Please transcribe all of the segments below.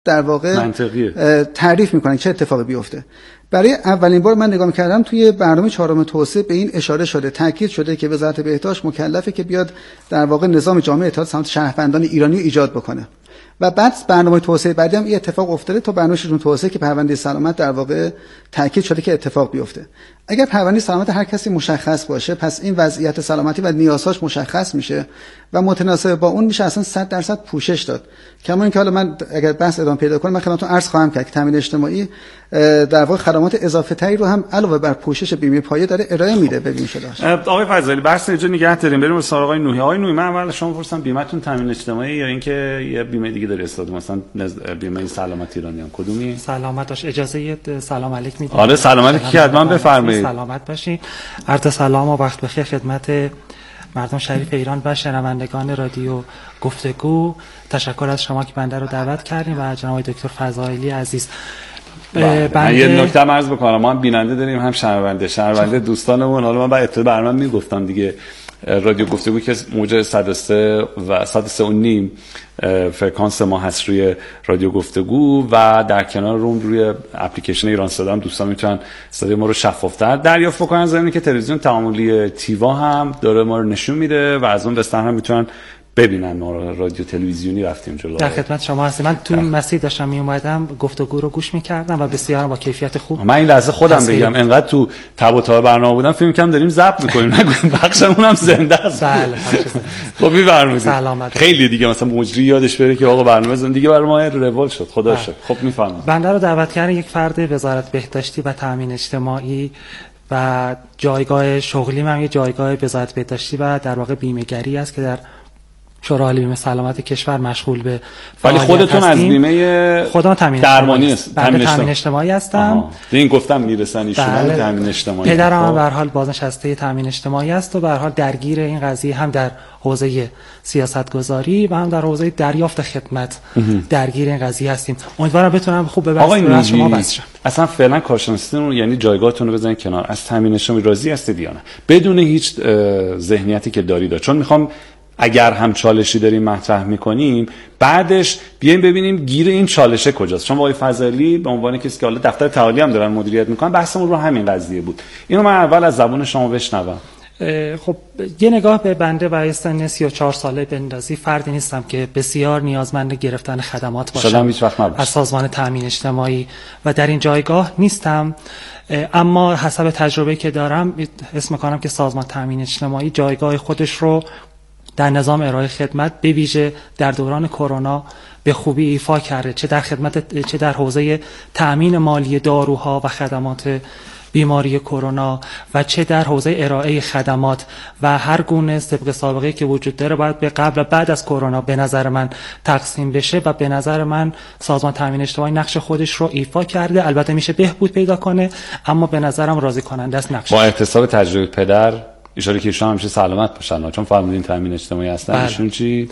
در واقع تعریف میکنن چه اتفاقی بیفته. برای اولین بار من نگاه می‌کردم توی برنامه 4 توسعه به این اشاره شده، تاکید شده که وزارت بهداشت مکلفه که بیاد در واقع نظام جامع اطلاعات سلامت شهروندان ایرانی رو ایجاد بکنه. و بعد برنامه توسعه بعدی هم این اتفاق افتاده تا برنامه 6 توسعه که پرونده سلامت در واقع تاکید شده که اتفاق بیفته. اگر پرونده سلامت هر کسی مشخص باشه، پس این وضعیت سلامتی و نیازهاش مشخص میشه و متناسب با اون میشه اصلا 100% پوشش داد. کما اینکه حالا من اگر بحث ادامه پیدا کنه من خدمتتون عرض خواهم کرد که تامین اجتماعی در واقع خدمات اضافه تری رو هم علاوه بر پوشش بیمه پایه داره ارائه میده. ببین شده آقای فضلی بحث اینجا نگه داریم، بریم سراغ آقای نوحی. آقای نوحی، من اول شما پرسیدم بیمه‌تون تامین اجتماعی یا اینکه یه بیمه دیگه داره استفاده، مثلا بیمه سلامت ایرانیان کدومی؟ سلامت باش. اجازه سلام علیک میدید؟ آره سلام علیک که حتما بفرمایید. سلامت باشین. عرض سلام و وقت بخیر خدمت مردم شریف ایران و شنوندگان رادیو گفتگو. تشکر از شما که بنده رو دعوت کردیم و جناب دکتر فضائلی عزیز. من یه نکته عرض بکنم، ما هم بیننده داریم هم شنونده دوستانمون. حالا من بعد ابتدا برنامه میگفتم دیگه، رادیو گفتگو که موج 103 و 103.5 فرکانس ما هست روی رادیو گفتگو و در کنار روی اپلیکیشن ایران صدا هم دوستان میتونن صدای ما رو شفافتر دریافت بکنن. زمینی که تلویزیون تعاملی تیوا هم داره ما رو نشون میده و از اون دستن هم میتونن ببینن. ما رادیو تلویزیونی رفتیم جلو. در خدمت شما هستم. من تو مسیر داشتم می اومدم گفتگو رو گوش می‌کردم و بسیار با کیفیت خوب. من این لحظه خودم بگم انقدر تو تب و تاب برنامه بودم فکر می‌کردم داریم ضبط می‌کنیم، نگو بخشمون هم زنده است. بله. خب می‌فرمایید. خیلی دیگه مثلا مجری یادش بره که آقا برنامه زندگی برای ما روال شد. خدا شکر. خب می‌فهمم. بنده رو دعوت کردن یک فرد وزارت بهداشتی و تامین اجتماعی و جایگاه شغلی من یه جایگاه وزارت بهداشتی و در واقع بیمه‌گری است که در شورای عالی بیمه سلامت کشور مشغول به ولی خودتون از بیمه خودم تامین درمانی است. تامین اجتماعی هستم. این گفتم میرسن ایشون تامین اجتماعی. پدرم به هر حال بازنشسته تامین اجتماعی است و به هر حال درگیر این قضیه هم در حوزه سیاستگذاری و هم در حوزه دریافت خدمت درگیر این قضیه هستیم. امیدوارم بتونم خوب ببرم شما بسشم. اصلا فعلا کارشناسیتون یعنی جایگاهتون رو بزنید کنار. از تامین اجتماعی راضی هستید یا نه؟ بدون هیچ ذهنیتی که دارید، چون میخوام اگر هم چالشی داریم مطرح میکنیم بعدش بیایم ببینیم گیر این چالشه کجاست. چون آقای فضلی به عنوان کسی که حالا دفتر تعالی هم دارن مدیریت میکنن بحثمون رو همین قضیه بود. اینو من اول از زبان شما بشنوم. خب یه نگاه به بنده برای سن 34 ساله بندازی، فردی نیستم که بسیار نیازمند گرفتن خدمات باشم از سازمان تامین اجتماعی و در این جایگاه نیستم، اما حسب تجربه که دارم اسم میکنم که سازمان تامین اجتماعی جایگاه خودش رو در نظام ارائه خدمت به ویژه در دوران کرونا به خوبی ایفا کرده، چه در حوزه تأمین مالی داروها و خدمات بیماری کرونا و چه در حوزه ارائه خدمات و هر گونه طبق سابقه که وجود داره باید به قبل و بعد از کرونا به نظر من تقسیم بشه و به نظر من سازمان تامین اجتماعی نقش خودش رو ایفا کرده. البته میشه بهبود پیدا کنه اما به نظرم راضی کننده است نقش. با احتساب تجربه پدر اشاره که ایشون همیشه سلامت باشن، چون فرمودین تامین اجتماعی هستن. ایشون چی؟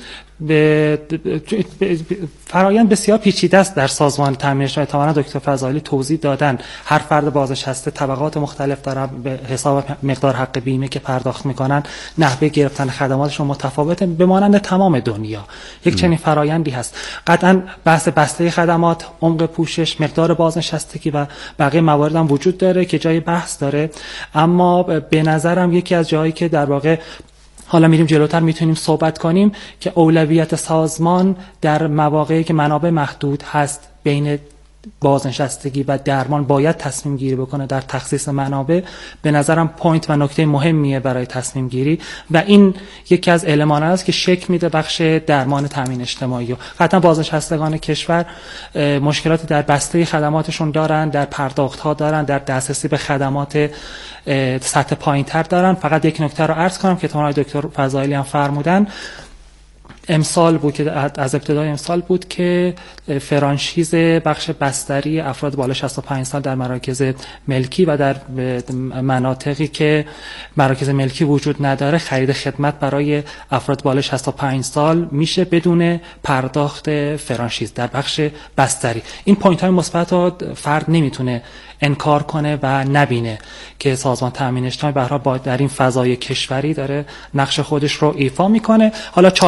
فرایند بسیار پیچیده است در سازمان تامین اجتماعی. تماما دکتر فضائلی توضیح دادن. هر فرد بازنشسته طبقات مختلف داره، به حساب مقدار حق بیمه که پرداخت میکنن نحوه گرفتن خدماتشون متفاوته به مانند تمام دنیا. یک چنین فرایندی هست. قطعا بحث بسته خدمات، عمق پوشش، مقدار بازنشستگی و بقیه موارد هم وجود داره که جای بحث داره، اما به نظرم یکی از جایی که در واقع حالا میریم جلوتر میتونیم صحبت کنیم که اولویت سازمان در مواقعی که منابع محدود هست بین بازنشستگی و درمان باید تصمیم گیری بکنه در تخصیص منابع. به نظرم پوینت و نکته مهمیه برای تصمیم گیری و این یکی از المان است که شکل میده بخش درمان تامین اجتماعی. قطعا بازنشستگان کشور مشکلاتی در بسته خدماتشون دارن، در پرداخت ها دارن، در دسترسی به خدمات سطح پایین‌تر دارن. فقط یک نکته رو عرض کنم که دکتر فضائلی هم فرمودن، امسال بود که از ابتدای امسال بود که فرانشیز بخش بستری افراد بالای 65 سال در مراکز ملکی و در مناطقی که مراکز ملکی وجود نداره خرید خدمت برای افراد بالای 65 سال میشه بدون پرداخت فرانشیز در بخش بستری. این پوینت های مثبت رو فرد نمیتونه انکار کنه و نبینه که سازمان تامین اجتماعی به هر حال در این فضای کشوری داره نقش خودش رو ایفا میکنه. حالا چالش هم در این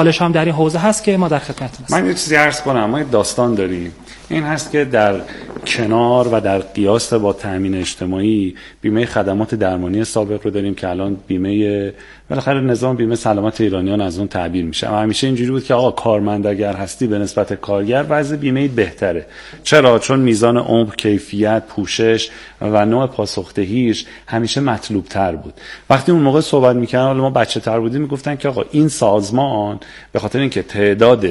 حوزه هست که ما در خدمتتون هستیم. من یه چیزی عرض کنم، ما داستان داریم، این هست که در کنار و در قیاس با تامین اجتماعی بیمه خدمات درمانی سابق رو داریم که الان بیمه بالاخره نظام بیمه سلامت ایرانیان از اون تعبیر میشه. و همیشه اینجوری بود که آقا کارمند اگر هستی به نسبت کارگر وضع بیمه بهتره. چرا؟ چون میزان عمر، کیفیت، پوشش و نوع پاسخدهیش همیشه مطلوب تر بود. وقتی اون موقع صحبت میکردن، حالا ما بچه تر بودیم، میگفتن که آقا این سازمان به خاطر اینکه تعداد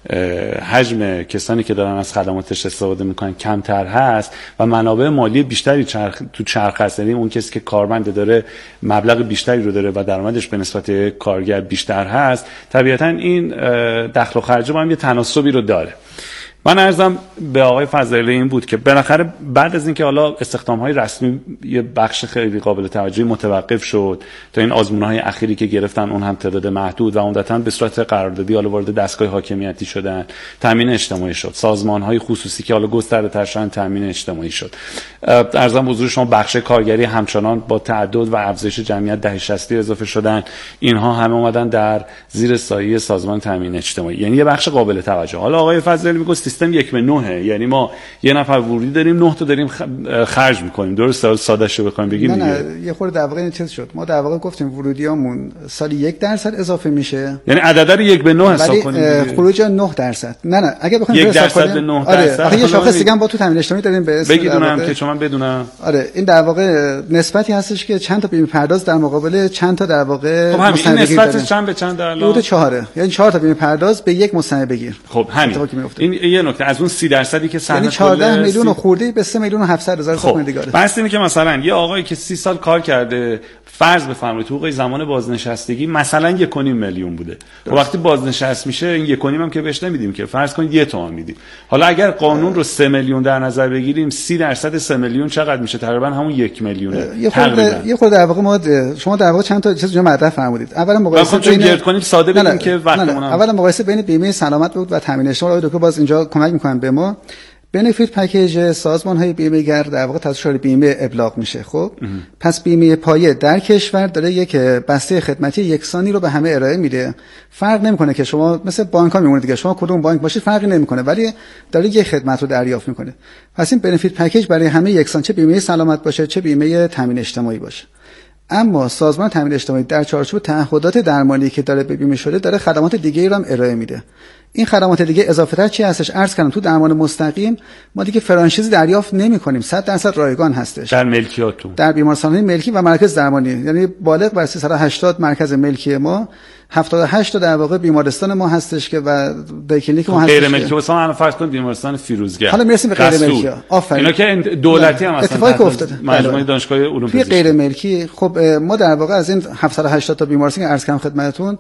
حجم کسانی که دارن از خدماتش استفاده میکنن کمتر هست و منابع مالی بیشتری تو چرخ هست، یعنی اون کسی که کارمند داره مبلغ بیشتری رو داره و درآمدش به نسبت کارگر بیشتر هست، طبیعتا این دخل و خرج با هم یه تناسبی رو داره. من عرضم به آقای فضائلی این بود که بالاخره بعد از اینکه حالا استخدام‌های رسمی یه بخش خیلی قابل توجهی متوقف شد تا این آزمون‌های اخیری که گرفتن اون هم تعداد محدود و عمدتاً به صورت قراردادی حالا وارد دستگاه حاکمیتی شدن، تامین اجتماعی شد، سازمان‌های خصوصی که حالا گسترده‌تر شدن تامین اجتماعی شد. عرضم حضور شما بخش کارگری همچنان با تعدد و افزایش جمعیت دهه 60 اضافه شدن، اینها همه اومدن در زیر سایه سازمان تامین اجتماعی، یعنی یه بخش قابل توجه. حالا آقای فضائلی میگه سیستم 1:9، یعنی ما یه نفر ورودی داریم 9 تا داریم خرج میکنیم. درسته؟ سادهش رو بخوایم بگیم دیگه. نه یه خورده در واقع این چیز شد. ما در واقع گفتیم ورودیامون سالی 1% اضافه میشه، یعنی عدد رو 1:9 حساب کنیم، خروج 9%. نه اگه بخوایم حساب کنیم 1% به 9%. آره یه شاخص دیگه هم با تو تامین اجتماعی داریم به اسم بگیدونم که چون من بدونم. آره این در واقع نسبتی هستش که چند تا بیمه پرداز در مقابل چند تا در واقع خب همین نسبتش چند به چند الان؟ حدود 4، یعنی 4 تا بیمه پرداز به یک مستند بگیر. خب همین این یه نکته از اون 30% که سهم، یعنی 14 میلیون خورده به 3,700,000 تومان دیگه. بس اینه که مثلا یه آقایی که 30 سال کار کرده، فرض بفرمایید حقوق زمان بازنشستگی مثلا 1.5 میلیون بوده، و وقتی بازنشست میشه این 1.5 هم که بهش نمیدیم که، فرض کنید 1 تومان میدیم. حالا اگر قانون رو 3 میلیون در نظر بگیریم، 30% 3 میلیون چقدر میشه؟ تقریبا همون 1 میلیونه. یه خورده در واقع ما شما در واقع چند تا چیز اینجا مطرح فرمودید. اولا مقایسه بین گرد کنیم ساده بگیم که وقتمون اولا مقایسه بین بیمه سلامت بود و تامین اجتماعی. دکتر باز اینجا کمک میکنن به ما. بنفیت پکیج سازمان‌های بیمه‌گر در واقع تأسیسات بیمه ابلاغ میشه. خب پس بیمه پایه در کشور داره یک بسته خدمتی یکسانی رو به همه ارائه میده. فرق نمیکنه که شما مثل بانک‌ها میمونه دیگه، شما کدوم بانک باشید فرقی نمیکنه، ولی داره یک خدمت رو دریافت میکنه. پس این بنفیت پکیج برای همه یکسان، چه بیمه سلامت باشه چه بیمه تامین اجتماعی باشه. اما سازمان تامین اجتماعی در چارچوب تعهدات درمانی که داره به بیمه شده، داره خدمات دیگه‌ای رو هم ارائه میده. این خدمات دیگه اضافه تر چی هستش؟ عرض کردم تو درمان مستقیم ما دیگه فرانچیزی دریافت نمی‌کنیم، 100% رایگان هستش در ملکیاتون، در بیمارستان‌های ملکی و مراکز درمانی. یعنی بالغ بر 380 مرکز ملکی ما، 78 تا در واقع بیمارستان ما هستش که و کلینیک ما هستش. غیر ملکی مثلا الان فرض کن بیمارستان فیروزگر. حالا میرسیم به غیر ملکی. آفرین. اینا که دولتی هم اصلا اتفاقی افتاده. مجموعه دانشگاه علوم پزشکی. غیر ملکی خب ما در واقع از این 780 تا بیمارستان که عرض کردم خدمتتون،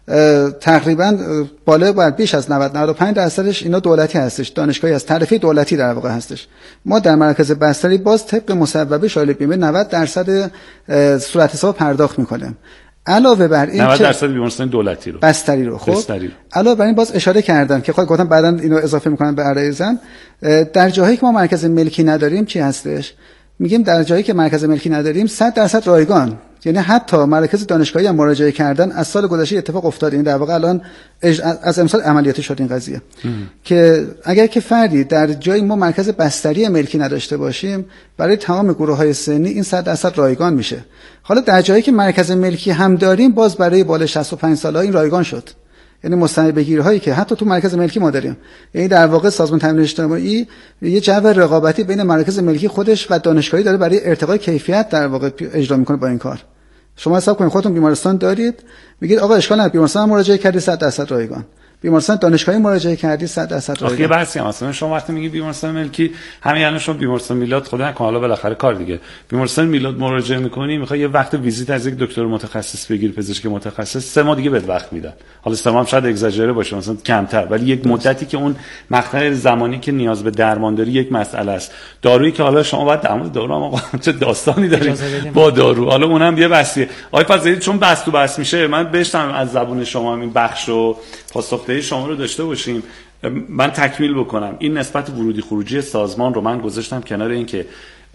تقریبا بالغ بر بیش از 90-95% اینا دولتی هستش، دانشگاهی از تعرفه دولتی در واقع هستش. ما در مرکز بستری باز طبق مصوبه شامل بیمه 90% صورت حساب پرداخت میکنیم. علاوه بر این 90% بیمارستان دولتی رو، بستری رو. خب علاوه بر این باز اشاره کردم که خود گفتم بعداً اینو اضافه میکنم به عرایزم، در جاهایی که ما مرکز ملکی نداریم چی هستش؟ میگیم در جایی که مرکز ملکی نداریم 100% رایگان، یعنی حتی مراکز دانشگاهی هم مراجعه کردن. از سال گذشته اتفاق افتاد، این در واقع الان از امسال عملیاتی شد این قضیه که اگر که فردی در جایی ما مرکز بستری ملکی نداشته باشیم، برای تمام گروه‌های سنی این 100% رایگان میشه. حالا در جایی که مرکز ملکی هم داریم، باز برای بالای 65 سال‌ها این رایگان شد. یعنی مستند بگیرهایی که حتی تو مرکز ملکی ما داریم، یعنی در واقع سازمان تامین اجتماعی یه جو رقابتی بین مرکز ملکی خودش و دانشگاهی داره برای ارتقای کیفیت در واقع اجرا میکنه با این کار. شما حساب کنید خودتون بیمارستان دارید، میگید آقا اشکال نداره، بیمارستان مراجعه کردید 100% رایگان، بیمارستان دانشگاهی مراجعه کردی 100% رایگان. آخه بحثی هم مثلا شما وقتی میگی بیمارستان ملکی، همین الان شما بیمارستان میلاد خدا نکنه حالا بالاخره کار دیگه، بیمارستان میلاد مراجعه میکنی، میخوای یه وقت ویزیت از یک دکتر متخصص بگیر، پزشک متخصص، 3 ماه دیگه بهت وقت میدن. حالا 3 ماه هم شاید اگزاجره باشه، مثلا کمتر، ولی یک مدتی که اون مقطع زمانی که نیاز به درمان داری یک مسئله است. دارویی که حالا شما باید در مورد دارو آقا چه داستانی دارید با دارو، حالا اونم یه بحثیه. آقای فضلی چون بحث تو بحث میشه، من بهشتم از زبون شما این بخش و پاسخدهی شما رو داشته باشیم. من تکمیل بکنم این نسبت ورودی خروجی سازمان رو من گذاشتم کنار، این که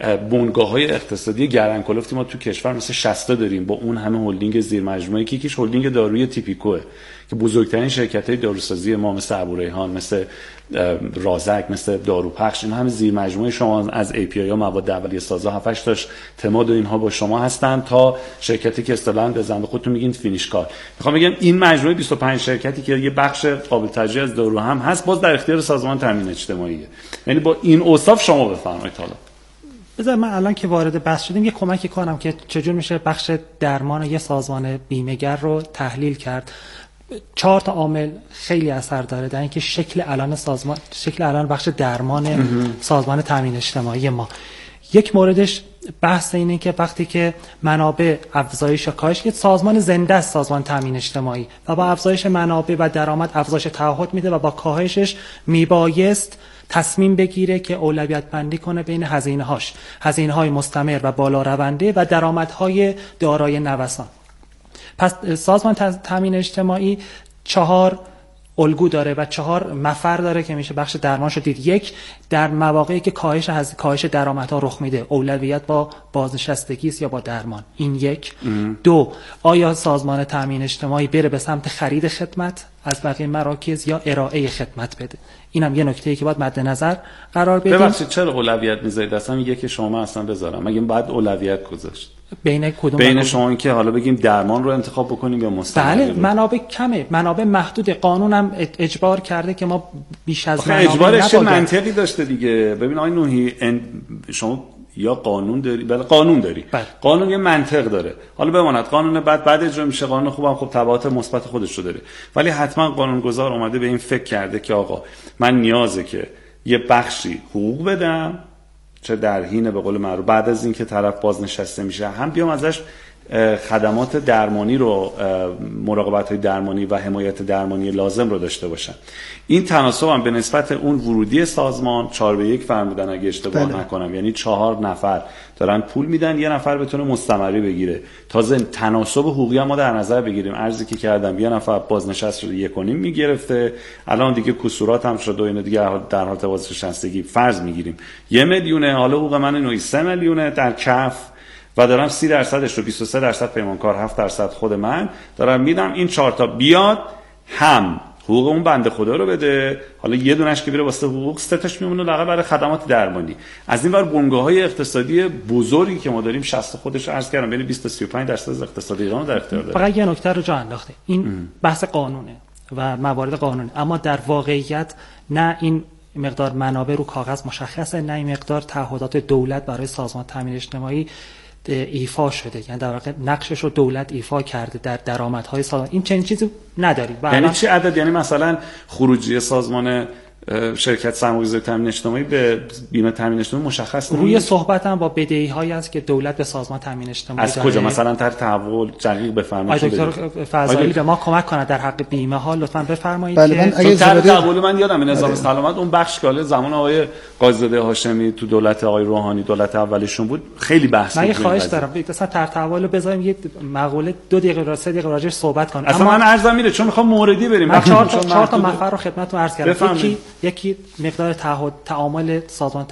بنگاه‌های اقتصادی گردنکلفتی ما تو کشور مثل شستا داریم با اون همه هلدینگ زیر مجموعه که یکیش هلدینگ دارویی تیپیکوه که بزرگترین شرکت‌های داروسازی ما مثل ابوریحان، مثل رازک، مثل داروپخش، این همه زیر مجموعه شما از API ها مواد اولیه سازا 7 تاش تماد و اینها با شما هستن تا شرکتی که اصطلاحاً به زند خودتون میگین فینیش کار. میخوام بگم این مجموعه 25 شرکتی که یه بخش قابل توجهی از دارو هم هست باز در اختیار سازمان تامین اجتماعیه. یعنی با این اوصاف شما بفرمایید. حالا بذار من الان که وارد بحث شدیم یه کمکی کنم که چجور میشه بخش درمان یه سازمان بیمه‌گر رو تحلیل کرد. 4 تا عامل خیلی اثر داره در اینکه شکل الان بخش درمان سازمان تامین اجتماعی ما. یک موردش بحث اینه که وقتی که منابع افزایش و کاهش، که سازمان زنده است سازمان تامین اجتماعی و با افزایش منابع و درآمد افزایش تعهد میده و با کاهشش میبایست تصمیم بگیره که اولویت بندی کنه بین هزینه‌های مستمر و بالا رونده و درآمدهای دارای نوسان. پس سازمان تامین اجتماعی 4 الگو داره و 4 مفر داره که میشه بخش درمانش رو دید. 1 در مواقعی که کاهش درآمدها رخ میده اولویت با بازنشستگی است یا با درمان. این 1. 2 آیا سازمان تامین اجتماعی بره به سمت خرید خدمت از بقیه مراکز یا ارائه خدمت بده. اینم یه نکته‌ای که باید مد نظر قرار بدیم. ببخشید چرا اولویت میذارید؟ اصلا یکی شما اصلا بذارم مگه بعد اولویت گذاشت بین شما این که حالا بگیم درمان رو انتخاب بکنیم یا مستمر؟ بله منابع کمه، منابع محدود، قانونم اجبار کرده که ما بیش از منابع اجبارش منطقی داشته دیگه. ببین آقای نوحی شما یا قانون داری، بله قانون داری. قانون یه منطق داره. حالا بماند قانون بعد اجرا میشه، قانون خوبم خب تبعات مثبت خودش رو داره، ولی حتما قانونگذار اومده به این فکر کرده که آقا من نیازه که یه بخشی حقوق بدم، چه در حین به قول معروف بعد از اینکه طرف بازنشسته میشه هم بیام ازش خدمات درمانی رو، مراقبت‌های درمانی و حمایت درمانی لازم رو داشته باشن. این تناسب هم به نسبت اون ورودی سازمان 4:1 فرمودن اگه اشتباه نکنم، یعنی 4 نفر دارن پول میدن، یه نفر بتونه مستمری بگیره. تازه تناسب حقوقی هم ما در نظر بگیریم. عرضی که کردم یه نفر بازنشسته شده 1.5 میگرفته، الان دیگه کسورات هم شده و اینا دیگه در حالت بازنشستگی فرض میگیریم 1 میلیونه، حالا حقوق من نوعی 3 میلیونه در کف و دارم 30%ش رو 23% پیمانکار 7% خود من دارم میدم. این 4 تا بیاد هم حقوق اون بنده خدا رو بده، حالا یه دونش که میره واسه حقوق، 3 تاش میمونه لاغر برای خدمات درمانی. از این ور بنگاه‌های اقتصادی بزرگی که ما داریم 60 خودش عرض کردم بین 20 تا 35% از اقتصاد ایران در اختیار داره. فقط یه نکته رو جا انداخته، این بحث قانونه و موارد قانونی، اما در واقعیت نه این مقدار منابع رو کاغذ مشخصه، نه این مقدار تعهدات دولت برای سازمان تامین اجتماعی ایفا شده. یعنی در واقع نقشش رو دولت ایفا کرده در درآمدهای سازمان. این چنین چیزی نداریم. یعنی چه عدد؟ یعنی مثلا خروجی سازمان شرکت سرمایه‌گذاری تامین اجتماعی به بیمه تامین اجتماعی مشخص نیست. روی صحبت هم با بدهی‌هایی است که دولت به سازمان تامین اجتماعی از کجا مثلا طرح تحول دقیق بفرمایید. دکتر فضایی به ما کمک کنه در حق بیمه ها لطفاً بفرمایید. بله که طرح تحول من یادم نظام سلامت اون بخش که زمان آقای قاضی‌زاده هاشمی تو دولت آقای روحانی دولت اولشون بود خیلی بحث بود. من خواهش دارم مثلا طرح تحول رو بذاریم یه مقاله 2 دقیقه یا 3 دقیقه راجعش صحبت کنیم. اصلا من عرضم میره چون میخوام موردی بریم. من 4 تا مفر رو خدمتتون عرض کردم. یکی مقدار تعامل سازمان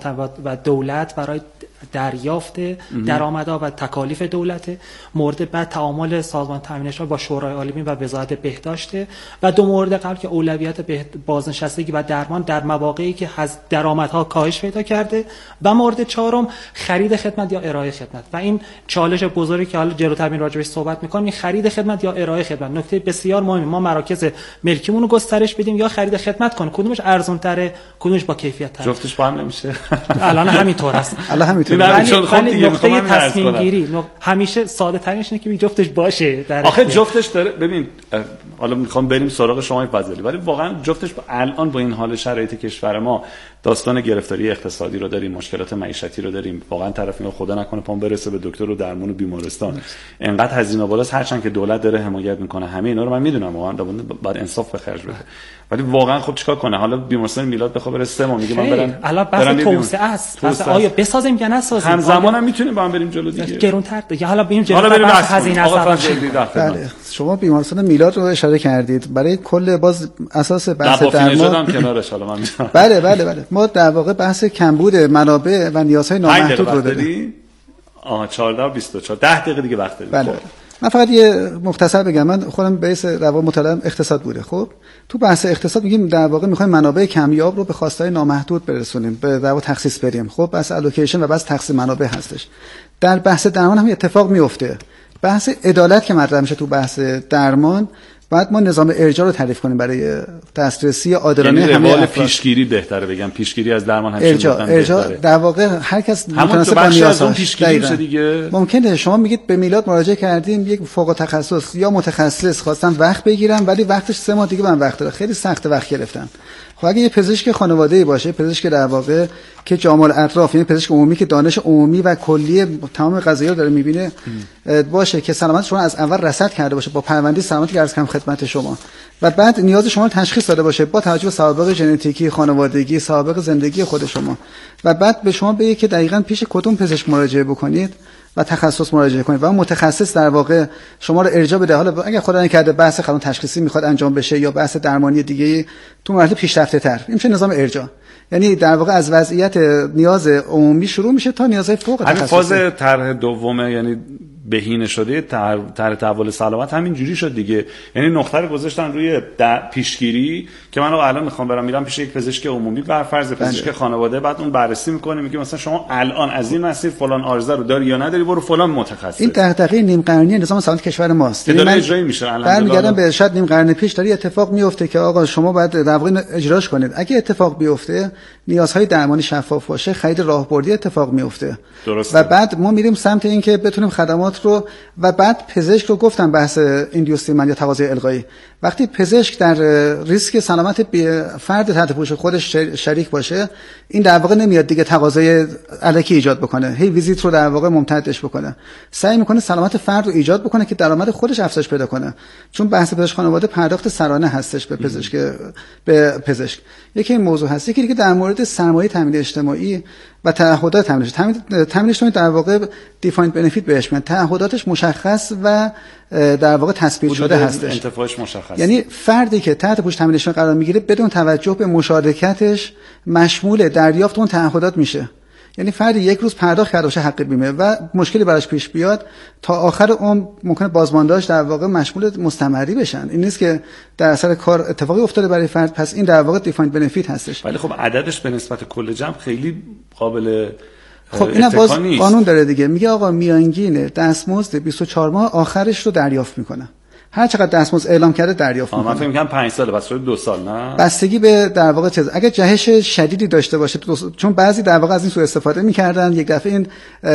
و دولت برای دریافت درآمدها و تکالیف دولت، مورد بعد تعامل سازمان تامین اجتماعی با شورای عالی و وزارت بهداشت، و 2 مورد قبل که اولویت بازنشستگی و درمان در مواقعی که درآمدها کاهش پیدا کرده، و مورد 4 خرید خدمت یا ارائه خدمت. و این چالش بزرگی که حالا جلوتر این راجعش صحبت می‌کنیم، این خرید خدمت یا ارائه خدمت نکته بسیار مهمه. ما مراکز ملکیمون رو گسترش بدیم یا خرید خدمت کنیم، کدومش ارزان‌تره، کدومش با کیفیت تره؟ جفتش با هم نمیشه. الان همینطور است. الان همینطور. ولی نقطه تصمیم گیری همیشه ساده ترینش اینه که جفتش باشه. آخه جفتش داره. ببین حالا میخوام بریم سراغ شما فضلی، ولی واقعا جفتش الان با این حال شرایط کشور ما داستان گرفتاری اقتصادی رو داریم، مشکلات معیشتی رو داریم. واقعا طرف میگه خدا نکنه پام برسه به دکتر و درمان و بیمارستان. انقدر هزینه بالاست، هرچند که دولت داره حمایت میکنه همه اینا رو من میدونم، واقعا باید انصاف به خرج بده. ولی واقعا خب چیکار کنه؟ حالا بیمارستان میلاد بخواد بره 3 ماه میگه من برم الان بحث توسعه است. آیا بسازیم یا اساسی همزمان هم میتونیم با هم بریم جلو دیگه. گرونتر دیگه. حالا بریم جلو. هزینه بله. شما بیمارستان میلاد رو اشاره کردید. برای کل باز اساس بحث درمان کنارش حالا من بله. ما در واقع بحث کمبود منابع و نیازهای نامحدود رو داریم. 14 و 24 10 دقیقه دیگه وقت داریم. بله. من فقط یه مختصر بگم. من خودم بیس روان مطالعه اقتصاد بوده. خب تو بحث اقتصاد میگیم در واقع میخوایم منابع کمیاب رو به خواستهای نامحدود برسونیم، به در واقع تخصیص بریم. خب بحث الوکیشن و بحث تقسیم منابع هستش. در بحث درمان هم اتفاق میفته. بحث عدالت که مطرح میشه تو بحث درمان، بعد ما نظام ارجاع رو تعریف کنیم برای دسترسی عادلانه همه افراد. پیشگیری بهتره بگم، پیشگیری از درمان همیشه ارجاع در واقع هر کس متناسب با نیازش پیشگیری دیگه. ممکنه شما میگید به میلاد مراجعه کردیم، یک فوق تخصص یا متخصص خواستن وقت بگیرن ولی وقتش 3 ماه دیگه من وقت داره، خیلی سخت وقت گرفتن. خب اگه یه پزشک خانواده‌ای باشه، پزشک در واقع که جامع الاطراف، یعنی پزشک عمومی که دانش عمومی و کلی تمام قضایا رو داره میبینه باشه، که سلامت شما از اول رصد کرده باشه با پرونده سلامتی که عرض کردم خدمت شما، و بعد نیاز شما رو تشخیص داده باشه با توجه به سوابق ژنتیکی، خانوادگی، سوابق زندگی خود شما، و بعد به شما بگه که دقیقاً پیش کدوم پزشک مراجعه بکنید و تخصص مراجعه کنید و متخصص در واقع شما رو ارجاع بده. حالا اگه خدا نکرده بحث خلال تشخیصی میخواد انجام بشه یا بحث درمانی دیگه تو مرحله پیشرفته‌تر، این میشه نظام ارجاع. یعنی در واقع از وضعیت نیاز عمومی شروع میشه تا نیازهای فوق تخصصی. همین فاز طرح دومه، یعنی بهینه شده طرح تحول سلامت همین جوری شد دیگه. یعنی نقطه رو گذاشتن روی پیشگیری که من الان میخوام برم میرم پیش یک پزشک عمومی، بر فرض پزشک خانواده، بعد اون بررسی میکنه میگه مثلا شما الان از این مسیر فلان عارضه رو داری یا نداری، برو فلان متخصص. این دغدغه نیم قرنی نظام سلامت کشور ماست که داره اجرایی میشه. برمیگردم به شاید نیم قرن پیش داره اتفاق میفته که آقا شما باید در واقع اجراش کنید. اگه اتفاق بیفته نیازهای درمانی شفاف باشه، خرید راهبردی اتفاق میفته. درسته. و بعد ما میریم سمت این که بتونیم خدمات رو، و بعد پزشک رو گفتم بحث ایندیوستریمن یا تقاضای القایی، وقتی پزشک در ریسک سلامت فرد تحت پوشش خودش شریک باشه، این در واقع نمیاد دیگه تقاضای الکی ایجاد بکنه، هی ویزیت رو در واقع ممتدش بکنه، سعی میکنه سلامت فرد رو ایجاد بکنه که درآمد خودش افزایش پیدا کنه. چون بحث پزشک خانواده پرداخت سرانه هستش به پزشک. یکی این موضوع هست. یکی دیگه در مورد سرمایه تامین اجتماعی و تعهدات تامین اجتماعی در واقع دیفایند بنفیت بهش میگن. تعهداتش مشخص و در واقع تثبیت شده هستش. انتفاعش مشخص. یعنی فردی که تحت پوشش تامین اجتماعی قرار میگیره بدون توجه به مشارکتش مشمول دریافت اون تعهدات میشه. یعنی فردی یک روز پرداخت کرده باشه حق بیمه و مشکلی براش پیش بیاد، تا آخر عمر ممکنه بازماندهاش در واقع مشمول مستمری بشن. این نیست که در اثر کار اتفاقی افتاده برای فرد، پس این در واقع دیفایند بنفیت هستش. ولی خب عددش به نسبت کل جمع خیلی قابل خب اینا باز قانون داره دیگه. میگه آقا میانگین دستمزد 24 ماه آخرش رو دریافت میکنه. هر چقدر دستمزد اعلام کرده دریافت میکنه. من فکر می‌کنم 5 ساله، بس 2 سال نه. بستگی به در واقع چیز، اگه جهش شدیدی داشته باشه، چون بعضی در واقع از این سوء استفاده می‌کردن، یک دفعه این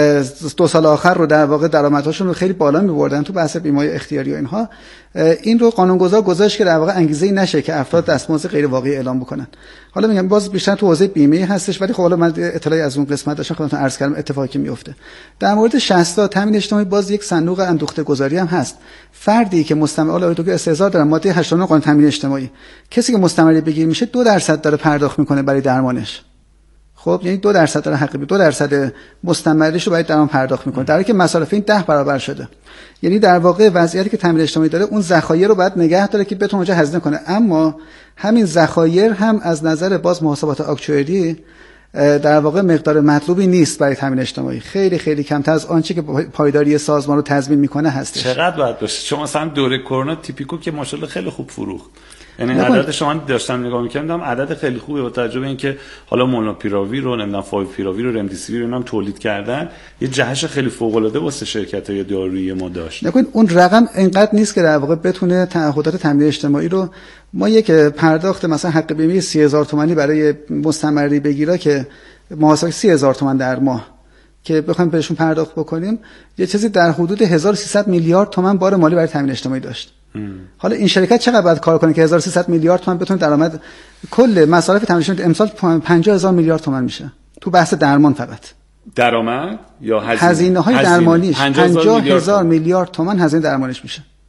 2 سال آخر رو در واقع درآمدهاشون رو خیلی بالا می‌بردن تو بحث بیمه اختیاری و اینها. این رو قانونگذار گذاشت که در واقع انگیزه‌ای نشه که افراد دستمزد غیر واقعی اعلام بکنن. حالا میگم باز بیشتر تو حوزه بیمه هستش، ولی خب حالا من اطلاعی از اون قسمت داشتم خدمتتون عرض کردم اتفاقی که میفته. در مورد 60 تامین اجتماعی باز یک صندوق اندوخته گذاری هم هست. فردی که مستمر تو که استحضار دارن ماده 89 قانون تامین اجتماعی، کسی که مستمری بگیر میشه 2% داره پرداخت میکنه برای درمانش. خب یعنی 2% داره حق 2% مستمریش رو برای درمان پرداخت میکنه، در حالی که مصارف این 10 برابر شده. یعنی در واقع وضعیتی که تامین اجتماعی داره اون ذخایر رو باید نگه داره که بتونه اونجا هزینه کنه، اما همین ذخایر هم از نظر باز محاسبات آکچوئری در واقع مقدار مطلوبی نیست برای تامین اجتماعی. خیلی خیلی کمتر از آنچه که پایداری سازمان رو تضمین میکنه هستش. چقدر باید باشه؟ شما مثلا دوره کرونا تیپیکو که ماشاءالله خیلی خوب فروخت. یعنی عدد شما داشتم نگاه می‌کردم، عدد خیلی خوبه با توجه به اینکه حالا مولنوپیراویر رو نمیدونم فاویپیراویر رو رمدیسیویر رو هم تولید کردن، یه جهش خیلی فوق‌العاده واسه شرکت‌های دارویی ما داشت. نکنید اون رقم اینقدر نیست که در واقع بتونه تعهدات تامین اجتماعی رو، ما یک پرداخت مثلا حق بیمه 30000 تومانی برای مستمری بگیره که محاسبه 30000 تومان در ماه که بخوایم بهشون پرداخت بکنیم، یه چیزی در حدود 1300 میلیارد تومان بار مالی برای تامین اجتماعی داشت. حالا این شرکت چقدر باید کار کنه که 1300 میلیارد تومان بتونه درآمد کل مصارف تامین اجتماعی امسال 50000 میلیارد تومان میشه تو بحث درمان فقط. درآمد یا هزینه‌های درمانیش 50000 میلیارد تومان هزینه درمانیش میشه.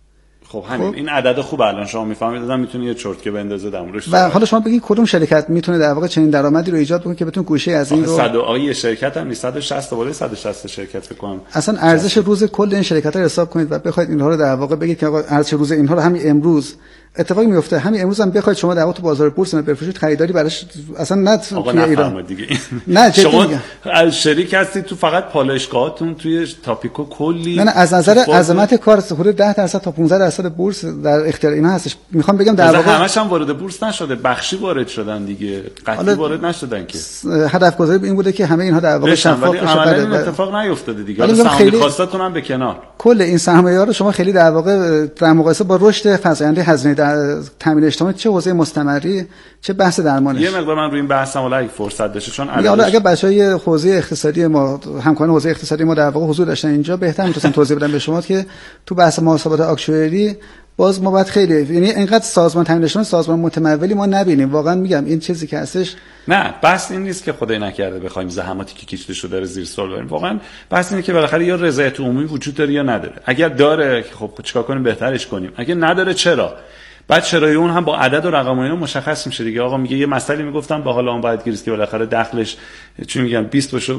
خب همین این عدد خوب الان شما میفهمید دادم میتونه یه چرتکه بندازه دمورش. و حالا شما بگید کدوم شرکت میتونه در واقع چنین درآمدی رو ایجاد بکنه که بتونه گوشه از این رو 100 آیه شرکت هم 160 بالای 160 شرکت فکر کنم اصلا ارزش روز کل این شرکت‌ها رو حساب کنید و بخواید اینها رو در واقع بگید که آقا ارزش روز اینها رو همین امروز اتفاقی میفته، همین امروز هم بخواید شما در واقع تو بازار بورس بفروشید خریداری براش اصلا نه توی ایران دیگه. نه شما از شریک هستید تو فقط پالایشگاهاتون توی تاپیکو کلی نه از نظر عظمت کار حدود 10% تا 15% بورس در اختیار اینا هستش. میخوام بگم در واقع همش هم وارد بورس نشده، بخشی وارد شدن دیگه، قطعی وارد نشدن که هدف گذاری این بوده که همه اینها در واقع شفاف بشه. این اتفاق نیفتاده دیگه. حالا سهام خواستاتون هم به کنار. کل این سرمایه‌ها رو شما خیلی در واقع در مقایسه با رشد فزاینده هزینه در تامین اجتماعی، چه حوزه مستمری چه بحث درمانش، یه مقدار من روی این بحثم حالا اگه فرصت بشه، چون حالا اگه بچهای حوزه اقتصادی ما همکاران حوزه اقتصادی ما در واقع حضور داشتن اینجا بهتر میتونن توضیح بدن به شما که تو بحث محاسبات آکچوئری باز ما باید خیلی، یعنی اینقدر سازمان تامین اجتماعی سازمان متمولی ما نبینیم. واقعا میگم این چیزی که هستش، نه بحث این نیست که خدای نکرده بخوایم زحماتی که کشیده شده رو زیر سوال ببریم. واقعا بحث اینه که بالاخره یا رضایت عمومی وجود داره یا نداره. اگر داره خب چیکار کنیم بهترش کنیم، اگه نداره چرا؟ بعد چرای اون هم با عدد و رقم و اینا مشخص میشه دیگه. آقا میگه یه مسئله میگفتم با حالا اون باید گیرست که بالاخره دخلش چی میگن 20 باشه،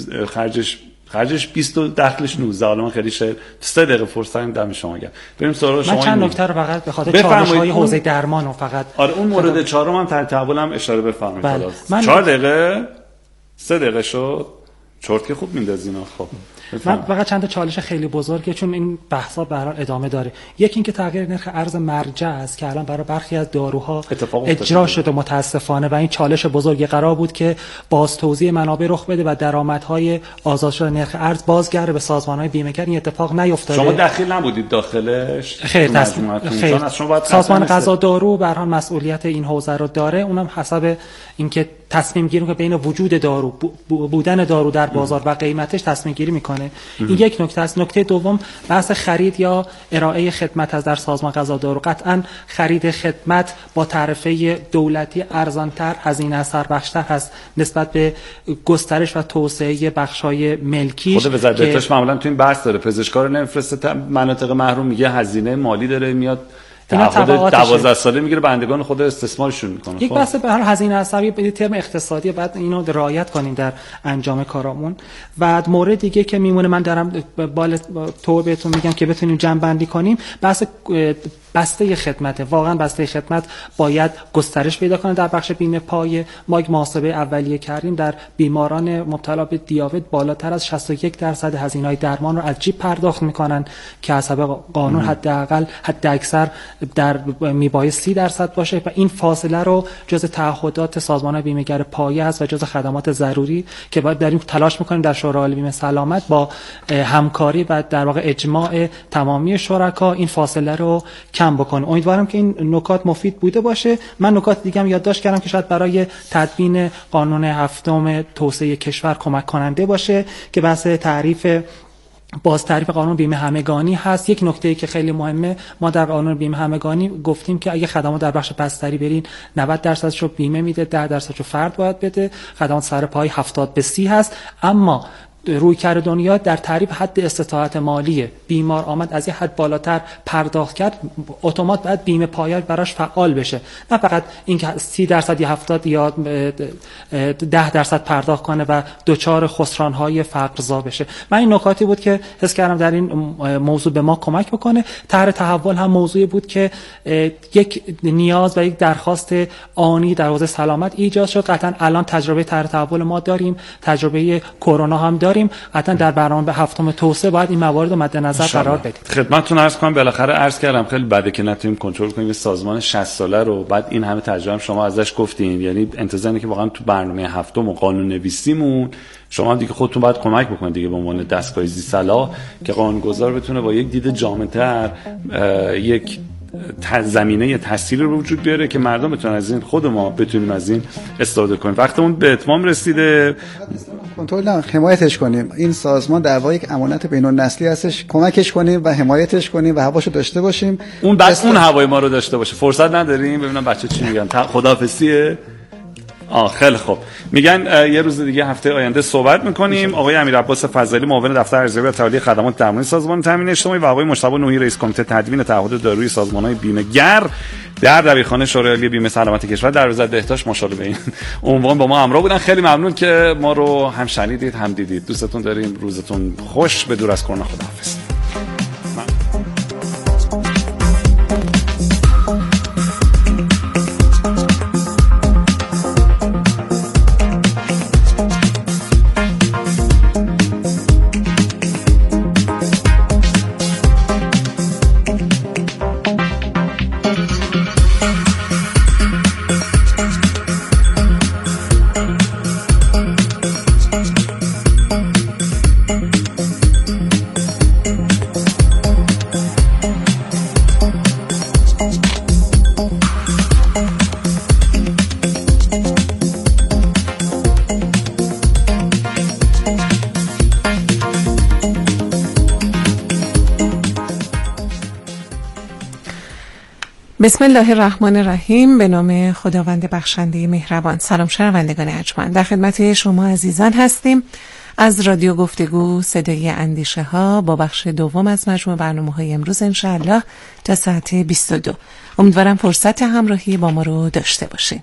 خرجش 20 و دخلش 19. حالا من خیلی 3 دقیقه فرصت دادم شما گفتم. بریم سوال شما. من چند نکته رو فقط به خاطر چالش‌های حوزه درمان و فقط اون مورد 4 هم تحولم اشاره بفرمایید. خلاص 4 دقیقه 3 دقیقه شد. چرت که خوب میندازینا. خب من فقط چند تا چالش خیلی بزرگه چون این بحثا به هر حال ادامه داره. یکی اینکه تغییر نرخ ارز مرجع است که الان برای برخی از داروها اجرا شده متاسفانه، و این چالش بزرگی قرار بود که باز توزیع منابع رخ بده و درآمدهای آزاد شده نرخ ارز بازگرده به سازمان‌های بیمه‌گر. این اتفاق نیفتاده. شما دخیل نبودید داخلش؟ خیر سازمان غذا دارو به هر حال مسئولیت این حوزه رو داره. اونم حسب اینکه تصمیم گیری که بین وجود دارو بودن دارو در بازار و قیمتش تصمیم گیری میکنه. این یک نکته است. نکته دوم بحث خرید یا ارائه خدمت از در سازمان غذا دارو. قطعا خرید خدمت با تعرفه دولتی ارزانتر، هزینه اثربخشتر هست نسبت به گسترش و توسعه بخش‌های ملکی. خود وزارت بهداشت معمولا تو این بحث داره، پزشکا رو نمیفرسته مناطق محروم، میگه هزینه مالی داره، میاد تعهد 12 ساله میگیره، بندگان خود استثمارشون میکنه. یک بحث به هر هزینه عصبی به ترم اقتصادی بعد اینو رعایت کنیم در انجام کارامون. بعد مورد دیگه که میمونه من دارم تو بهتون میگم که بتونیم جمع بندی کنیم، بحث بسته خدمت. واقعا بسته خدمت باید گسترش پیدا کنه در بخش بیمه پایه. ما یک محاسبه اولیه کردیم در بیماران مبتلا به دیابت بالاتر از 61% هزینه‌های درمان رو از جیب پرداخت میکنن که حسب قانون حداقل حداکثر در میبایست 30% باشه و این فاصله رو جز تعهدات سازمان بیمه‌گر پایه است و جز خدمات ضروری که باید داریم تلاش میکنیم در شورای عالی بیمه سلامت با همکاری و در واقع اجماع تمامی شرکا این فاصله رو کم بکنه. امیدوارم که این نکات مفید بوده باشه. من نکات دیگه هم یادداشت کردم که شاید برای تدوین قانون هفتم توسعه کشور کمک کننده باشه که بحث تعریف قانون بیمه همگانی هست. یک نکته‌ای که خیلی مهمه، ما در قانون بیمه همگانی گفتیم که اگه خدمات در بخش بستری برین 90% رو بیمه میده، 10% رو فرد باید بده. خدمات سر پای 70/30 هست. اما روی کرد دنیا در تعریف حد استطاعت مالی بیمار آمد از این حد بالاتر پرداخت کرد، اتومات باید بیمه پایه براش فعال بشه، نه فقط اینکه 30% یا 70 یا 10% پرداخت کنه و دوچار خسران‌های فقرزا بشه. من این نکاتی بود که حس کردم در این موضوع به ما کمک بکنه. طرح تحول هم موضوعی بود که یک نیاز و یک درخواست آنی در حوزه سلامت ایجاد شد. قطعا الان تجربه طرح تحول ما داریم، تجربه کرونا هم داریم. قطعا در برنامه هفتم توسعه باید این موارد رو مد نظر قرار بدیم. خدمتتون عرض کنم، بالاخره عرض کردم خیلی بده که نتونیم کنترل کنیم سازمان 60 ساله رو. بعد این همه تجربه شما ازش گفتین، یعنی انتظار اینه که واقعا تو برنامه هفتم و قانون نویسیمون شما دیگه خودتون باید کمک بکنید دیگه به عنوان دستگاه زیصلاح که قانونگذار بتونه با یک دید جامع‌تر یک زمینه تسهیل رو وجود بیاره که مردم بتونن از این، خود ما بتونیم از این استفاده کنیم. وقتمون به اتمام رسیده. کنترل نه، حمایتش کنیم. این سازمان در واقع یک امانت بین‌النسلی هستش، کمکش کنیم و حمایتش کنیم و هواشو داشته باشیم. اون هوای ما رو داشته باشه. فرصت نداریم. ببینم بچه چی میگن. خداحافظیه. خیلی خوب. میگن یه روز دیگه هفته آینده صحبت میکنیم. آقای امیرعباس فضالی معاون دفتر ارزیابی و تحلیل خدمات درمانی سازمان تامین اجتماعی و آقای مجتبی نوحی رئیس کمیته تدوین تعهد دارویی سازمان‌های بیمه‌گر در دبیرخانه شورای عالی بیمه سلامت کشور در وزارت بهداشت ماشاءالله به این عنوان با ما همراه بودن. خیلی ممنون که ما رو هم شنیدید هم دیدید. دوستتون داریم. روزتون خوش. به دور از کرونا. خداحافظ. بسم الله الرحمن الرحیم. به نام خداوند بخشنده مهربان. سلام شنوندگان ارجمند، در خدمت شما عزیزان هستیم از رادیو گفتگو صدای اندیشه ها با بخش دوم از مجموع برنامه‌های امروز انشاءالله تا ساعت 22. امیدوارم فرصت همراهی با ما رو داشته باشید.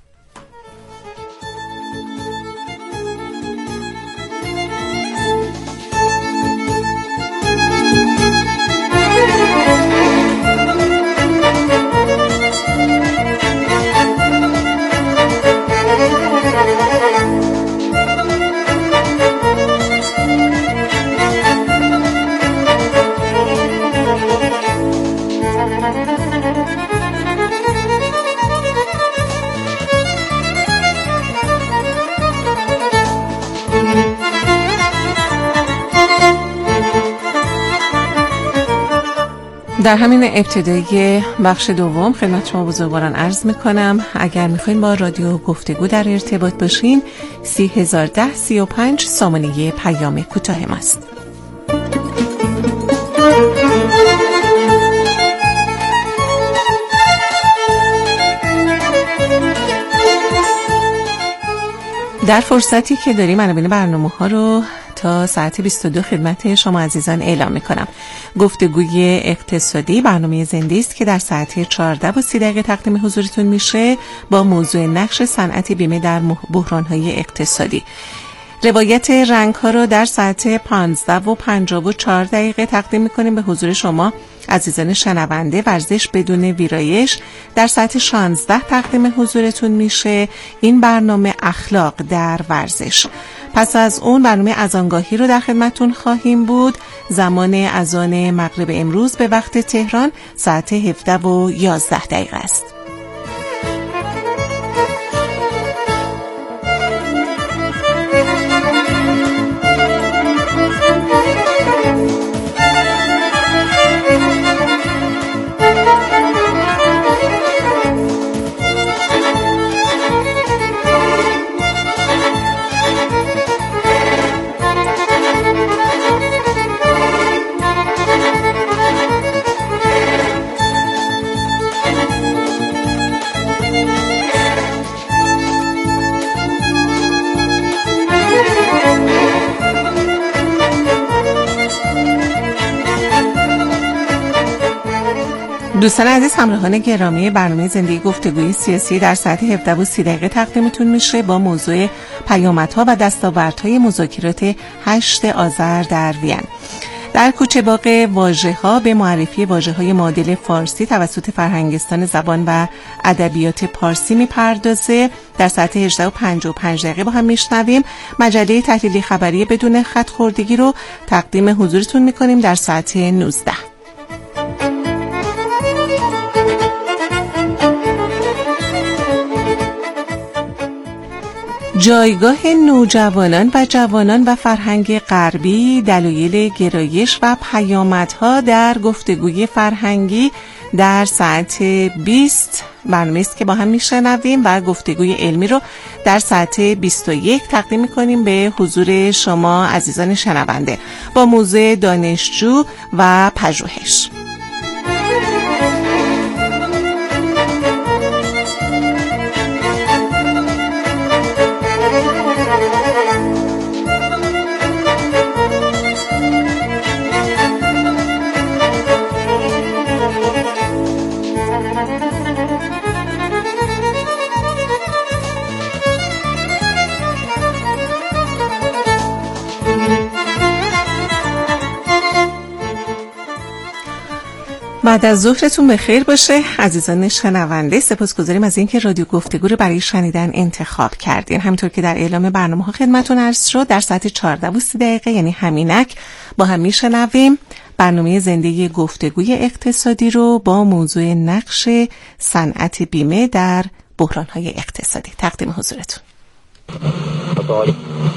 در همین ابتدای بخش دوم خدمت شما بزرگواران عرض میکنم اگر میخواین با رادیو گفتگو در ارتباط باشین 301035 سامانه پیام کوتاه ماست. در فرصتی که داریم منابع برنامه‌ها رو تا ساعت 22 خدمت شما عزیزان اعلام میکنم. گفتگوی اقتصادی برنامه زنده است که در ساعت 14:30 تقدیم حضورتون میشه با موضوع نقش صنعت بیمه در بحران‌های اقتصادی. روایت رنگ‌ها رو در ساعت 15:54 تقدیم میکنیم به حضور شما عزیزان شنونده. ورزش بدون ویرایش در ساعت 16 تقدیم حضورتون میشه. این برنامه اخلاق در ورزش. پس از اون برنامه اذانگاهی رو در خدمتون خواهیم بود. زمان اذان مغرب امروز به وقت تهران ساعت 17:11 است. دوستان عزیز، همراهان گرامی، برنامه زندگی گفتگوی سیاسی در ساعت 17:30 تقدیمتون میشه با موضوع پیامدها و دستاوردهای مذاکرات 8 آذر در وین. در کوچه باغ واژه‌ها به معرفی واژه‌های معادل فارسی توسط فرهنگستان زبان و ادبیات پارسی میپردازه. در ساعت 18:55 با هم میشنویم. مجله تحلیلی خبری بدون خط خوردگی رو تقدیم حضورتون میکنیم در ساعت 19. جایگاه نوجوانان و جوانان و فرهنگ غربی، دلایل گرایش و پیامدها در گفتگوی فرهنگی در ساعت 20 برنامه است که با هم میشنویم و گفتگوی علمی رو در ساعت 21 تقدیم میکنیم به حضور شما عزیزان شنونده با موضوع دانشجو و پژوهش. بعد از ظهرتون بخیر باشه عزیزان شنونده. سپاسگزاریم از اینکه رادیو گفتگو رو برای شنیدن انتخاب کردین. همونطور که در اعلام برنامه ها خدمتتون عرض شد، در ساعت 14:30 یعنی همینک با هم میشنویم برنامه زنده گفتگوی اقتصادی رو با موضوع نقش صنعت بیمه در بحران‌های اقتصادی. تقدیم حضورتون.